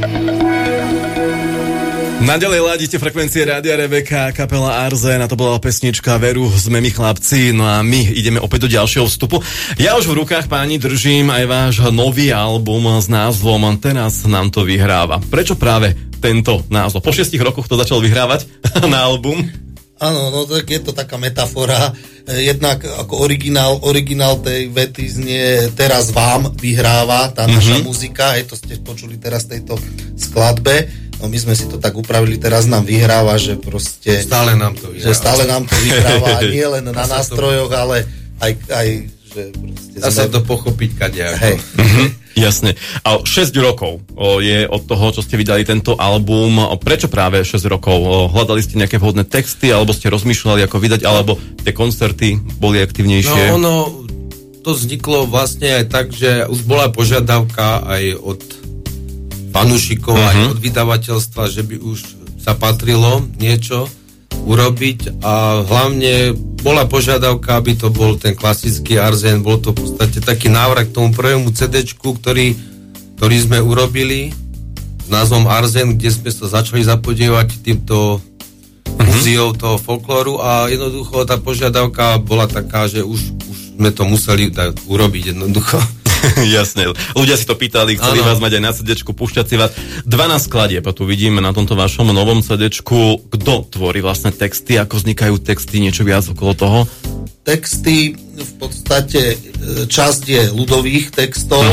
Naďalej ladíte frekvencie Rádia Rebeka, kapela Arzen, a to bola pesnička Veru, sme my chlapci, no a my ideme opäť do ďalšieho vstupu. Ja už v rukách, páni, držím aj váš nový album s názvom Teraz nám to vyhráva. Prečo práve tento názov? Po 6 rokoch to začal vyhrávať na album? Áno, no tak je to taká metafora. Jednak ako originál tej vety znie Teraz vám vyhráva tá naša muzika, to ste počuli teraz v tejto skladbe. No my sme si to tak upravili, teraz nám vyhráva, že proste... Stále nám to vyhráva. Že stále nám to vyhráva, nie len na nástrojoch, ale aj že proste... Dá sa to pochopiť kadejako. Hej. Jasne. A 6 rokov je od toho, čo ste vydali tento album. Prečo práve 6 rokov? Hľadali ste nejaké vhodné texty, alebo ste rozmýšľali, ako vydať, alebo tie koncerty boli aktivnejšie? No ono, to vzniklo vlastne aj tak, že už bola požiadavka aj od fanúšikov, aj od vydavateľstva, že by už sa patrilo niečo urobiť, a hlavne bola požiadavka, aby to bol ten klasický Arzen, bol to v podstate taký návrat k tomu prvému CD-čku, ktorý sme urobili s názvom Arzen, kde sme sa začali zapodievať týmto múziou toho folklóru, a jednoducho tá požiadavka bola taká, že už sme to museli urobiť jednoducho. Jasne. Ľudia si to pýtali, chceli vás mať aj na CD-čku, púšťať si vás. 12 skladieb, tu vidíme na tomto vašom novom CD-čku. Kto tvorí vlastne texty, ako vznikajú texty, niečo viac okolo toho? Texty, v podstate časť je ľudových textov,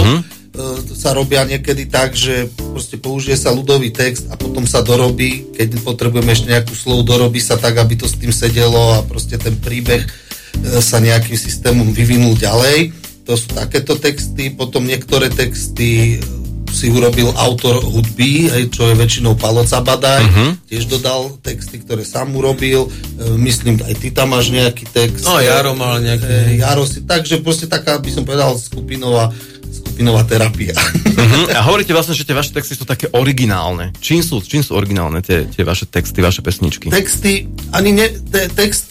sa robia niekedy tak, že proste použije sa ľudový text a potom sa dorobí, keď potrebujeme ešte nejakú slovo, dorobí sa tak, aby to s tým sedelo a proste ten príbeh sa nejakým systémom vyvinul ďalej. To sú takéto texty, potom niektoré texty si urobil autor hudby, čo je väčšinou Palo Cabadaj, tiež dodal texty, ktoré sám urobil, myslím, aj ty tam máš nejaký text. No, Jaro mal nejaký. Jaro si, takže proste taká, by som povedal, skupinová terapia. Mhm. A hovoríte vlastne, že tie vaše texty sú také originálne. Čím sú originálne tie vaše texty, vaše pesničky? Texty, ani ne, text,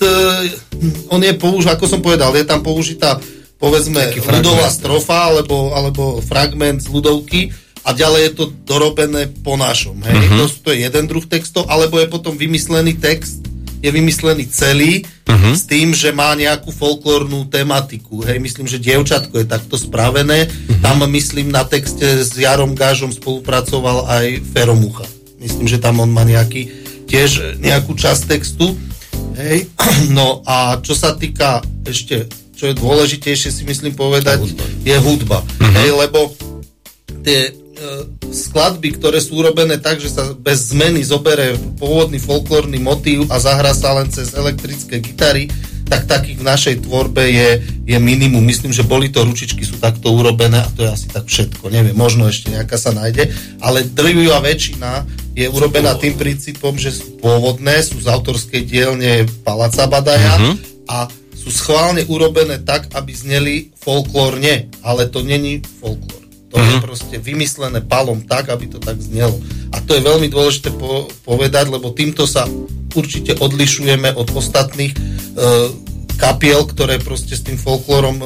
on je ako som povedal, je tam použitá, povedzme, ľudová strofa, alebo fragment z ľudovky, a ďalej je to dorobené po našom. Hej? To je jeden druh textov, alebo je potom vymyslený text, je vymyslený celý, s tým, že má nejakú folklórnu tematiku. Hej, myslím, že Dievčatko je takto spravené. Tam, myslím, na texte s Jarom Gážom spolupracoval aj Fero Mucha. Myslím, že tam on má tiež nejakú časť textu. Hej. No a čo sa týka ešte, čo je dôležitejšie, si myslím povedať, je hudba. Hej, lebo tie skladby, ktoré sú urobené tak, že sa bez zmeny zoberie pôvodný folklórny motív a zahrá sa len cez elektrické gitary, tak takých v našej tvorbe je minimum. Myslím, že boli to ručičky, sú takto urobené, a to je asi tak všetko. Neviem, možno ešte nejaká sa nájde, ale drvivá väčšina je urobená tým princípom, že sú pôvodné, sú z autorskej dielne Pala Cabadaja a sú schválne urobené tak, aby zneli folklórne, ale to není folklór. To je proste vymyslené Palom tak, aby to tak znelo. A to je veľmi dôležité povedať, lebo týmto sa určite odlišujeme od ostatných kapiel, ktoré proste s tým folklórom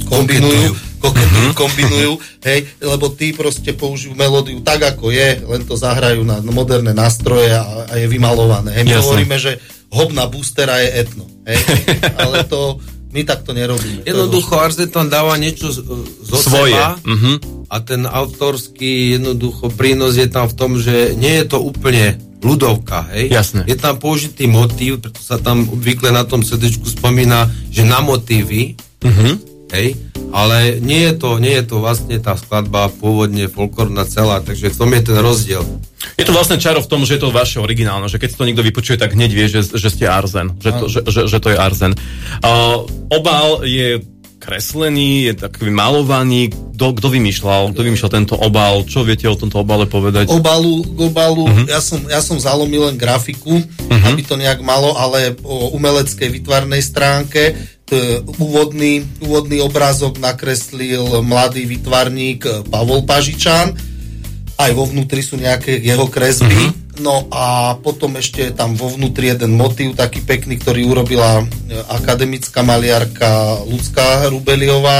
kombinujú, hej, lebo tí proste použijú melódiu tak, ako je, len to zahrajú na moderné nástroje a je vymalované. Hej, my hovoríme, že hobna boostera je etno, hej, ale to my takto nerobíme. Jednoducho Arzen tam dáva niečo zo seba a ten autorský jednoducho prínos je tam v tom, že nie je to úplne ľudovka, hej? Jasné. Je tam použitý motív, preto sa tam obvykle na tom CD-čku spomína, že na motívy, hej? Ale nie je to vlastne tá skladba pôvodne folklórna celá, takže v tom je ten rozdiel. Je to vlastne čaro v tom, že je to vaše originálne, že keď si to niekto vypočuje, tak hneď vie, že ste Arzen, že to je Arzen. Obal je kreslený, je takový malovaný. Kto vymýšľal tento obal? Čo viete o tomto obale povedať? Obalu, ja som zalomil len grafiku, aby to nejak malo, ale o umeleckej výtvarnej stránke úvodný obrázok nakreslil mladý výtvarník Pavol Pažičan. Aj vo vnútri sú nejaké jeho kresby. No a potom ešte tam vo vnútri jeden motív taký pekný, ktorý urobila akademická maliarka Ľudská Hrubeliová,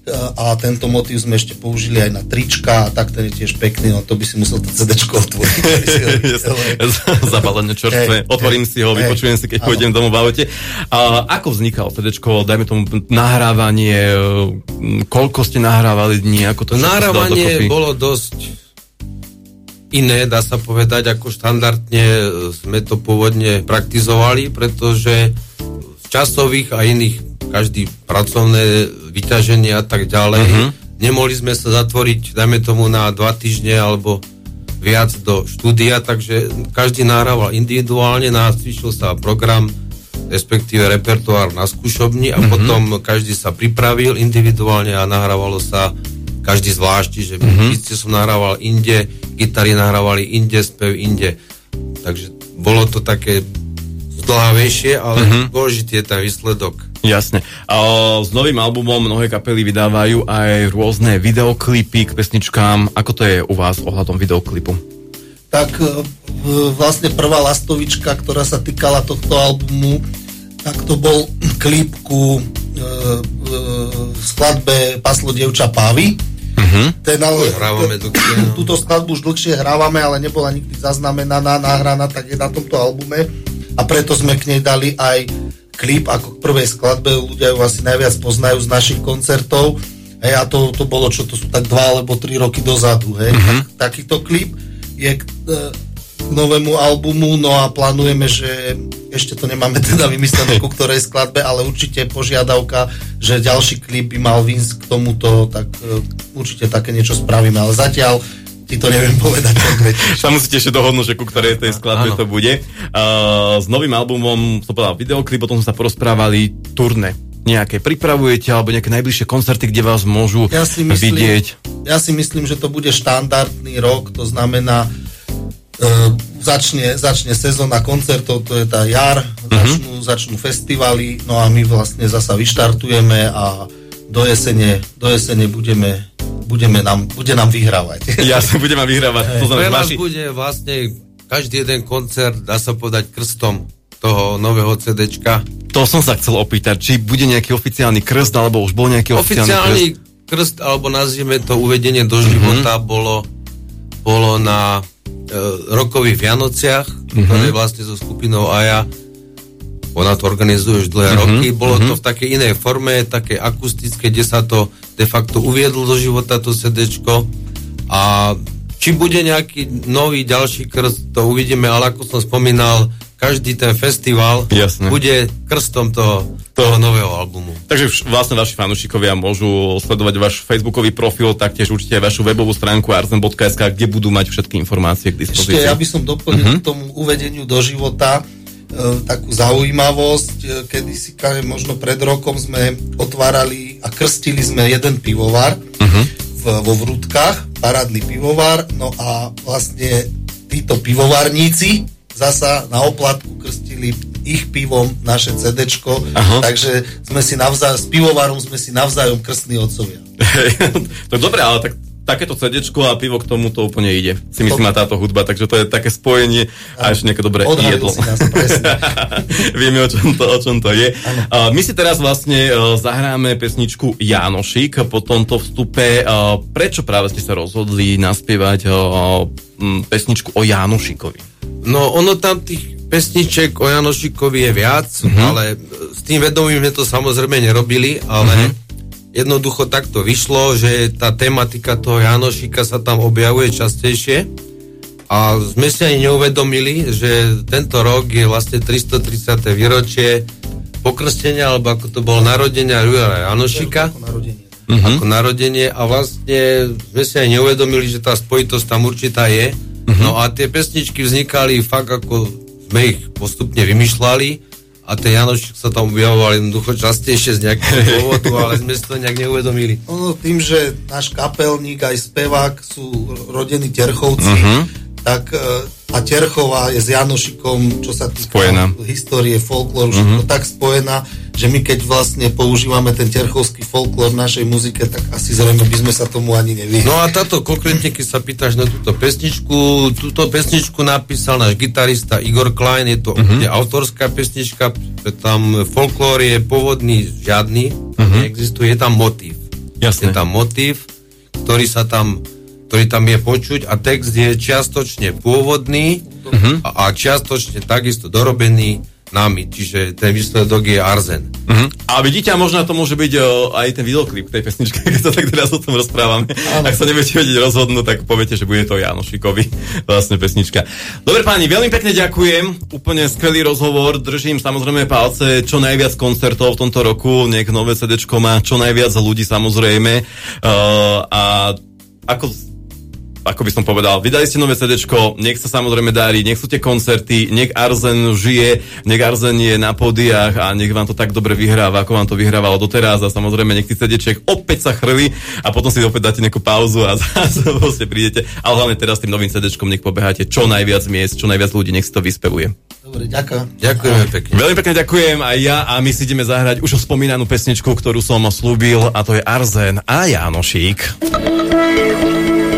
a tento motív sme ešte použili aj na trička a tak ten je tiež pekný, no to by si musel to CD-čko otvoriť. Zabalené čerstvé. Otvorím si ho, vypočujem si, keď pôjdem domov v aute. Ako vznikalo CD-čko, dajme tomu nahrávanie, koľko ste nahrávali dní, ako to nahrávanie bolo dosť iné, dá sa povedať, ako štandardne sme to pôvodne praktizovali, pretože z časových a iných každý pracovné vyťaženie a tak ďalej. Nemohli sme sa zatvoriť, dajme tomu, na 2 týždne alebo viac do štúdia, takže každý nahrával individuálne, nacvičil sa program, respektíve repertoár na skúšobni a potom každý sa pripravil individuálne a nahrávalo sa každý zvlášť, že bicie som nahrával inde, gitary nahrávali inde, spev inde. Takže bolo to také zdĺhavejšie, ale dôležitý je ten výsledok. Jasne. S novým albumom mnohé kapely vydávajú aj rôzne videoklipy k pesničkám. Ako to je u vás ohľadom videoklipu? Tak vlastne prvá lastovička, ktorá sa týkala tohto albumu, tak to bol klip ku skladbe Paslo dievča Pávy. Túto skladbu už dlhšie hrávame, ale nebola nikdy zaznamenaná, nahraná, tak je na tomto albume a preto sme k nej dali aj klip ako k prvej skladbe, ľudia ju asi najviac poznajú z našich koncertov, hej, a to bolo, čo to sú tak 2 alebo 3 roky dozadu, hej. Takýto klip je k novému albumu, no a plánujeme, že ešte to nemáme teda vymyslené ku ktorej skladbe, ale určite požiadavka, že ďalší klip by mal výjsť k tomuto, tak určite také niečo spravíme, ale zatiaľ ti to neviem povedať konkrétne. Sa musíte ešte dohodnúť, že ku ktorej tej skladbe to bude. S novým albumom, to povedal videoklip, potom sme sa porozprávali turné. Nejaké pripravujete, alebo nejaké najbližšie koncerty, kde vás môžu vidieť? Ja si myslím, že to bude štandardný rok, to znamená začne sezóna koncertov, to je tá jar, začnú festivaly, no a my vlastne zasa vyštartujeme a do jesene bude nám vyhrávať. Jasne, bude nám vyhrávať. Pre nás bude vlastne každý jeden koncert, dá sa povedať, krstom toho nového CDčka. To som sa chcel opýtať, či bude nejaký oficiálny krst, alebo už bol nejaký oficiálny krst, alebo nazvime to uvedenie do života, bolo na rokových Vianociach, ktoré vlastne so skupinou Aja, ona to organizuje už dlhé roky, bolo to v takej inej forme, také akustické, kde sa to de facto uviedlo do života, to CDčko, a či bude nejaký nový ďalší krst, to uvidíme, ale ako som spomínal, každý ten festival bude krstom toho nového albumu. Takže vlastne vaši fanúšikovia môžu sledovať váš facebookový profil, taktiež určite aj vašu webovú stránku arzen.sk, kde budú mať všetky informácie k dispozícii. Ešte ja by som doplnil k tomu uvedeniu do života takú zaujímavosť. Kedysi, možno pred rokom sme otvárali a krstili sme jeden pivovar vo Vrútkach, parádny pivovar, no a vlastne títo pivovarníci zasa na oplatku krstili ich pivom naše CDčko, takže sme si s pivovarom sme si navzájom krstní otcovia. To je dobré, ale takéto CDčko a pivo k tomu to úplne ide. Si myslím, má táto hudba, takže to je také spojenie a ešte nejaké dobré jedlo. Si nás, presne. Vieme, o čom to je. My si teraz vlastne zahráme pesničku Jánošik po tomto vstupe. Prečo práve ste sa rozhodli naspievať pesničku o Jánošikovi? No, ono tam tých pesniček o Janošikovi je viac, ale s tým vedomím sme to samozrejme nerobili, ale jednoducho takto vyšlo, že tá tematika toho Janošika sa tam objavuje častejšie a sme si ani neuvedomili, že tento rok je vlastne 330. výročie pokrstenia, alebo ako to bolo, narodenia Juraja Janošika. Ako narodenie a vlastne sme si aj neuvedomili, že tá spojitosť tam určitá je. No a tie pesničky vznikali fakt, ako sme ich postupne vymýšľali a tie Janošik sa tam objavovali jednoducho častejšie z nejakého dôvodu, ale sme si to nejak neuvedomili. Tým, že náš kapelník aj spevák sú rodení Terchovci, tak a Terchová je s Janošikom, čo sa týka histórie, folklóru, všetko tak spojená, že my keď vlastne používame ten terchovský folklór v našej muzike, tak asi zrejme by sme sa tomu ani nevyhli. No a táto konkrétne, keď sa pýtaš na túto pesničku napísal náš gitarista Igor Klein, je to autorská pesnička, tam folklór je pôvodný žiadny, neexistuje, je tam motív. Jasné. Je tam motív, ktorý tam je počuť a text je čiastočne pôvodný a čiastočne takisto dorobený nami, čiže ten výsledok je Arzen. A vidíte, a možno to môže byť aj ten videoklip tej pesničke, keď sa tak teraz o tom rozprávame. Ak sa nebudete vedieť rozhodnúť, tak poviete, že bude to Janošikovi vlastne pesnička. Dobre páni, veľmi pekne ďakujem, úplne skvelý rozhovor, držím samozrejme palce, čo najviac koncertov v tomto roku, nech nové CDčko má čo najviac ľudí samozrejme a ako by som povedal, vydali ste nové CDčko, nech sa samozrejme darí, nech sú tie koncerty, nech Arzen žije, nech Arzen je na pódiách a nech vám to tak dobre vyhráva, ako vám to vyhrávalo doteraz a samozrejme nech tých CDčiek opäť sa chrli a potom si opäť dáte nejakú pauzu a zase vlastne prídete. Ale hlavne teraz tým novým CDčkom nech pobeháte čo najviac miest, čo najviac ľudí, nech si to vyspevuje. Dobre, ďakujem. Ďakujeme pekne. Veľmi pekne ďakujem aj ja a my si ideme zahrať už spomínanú pesničku, ktorú som slúbil a to je Arzen a Janošík.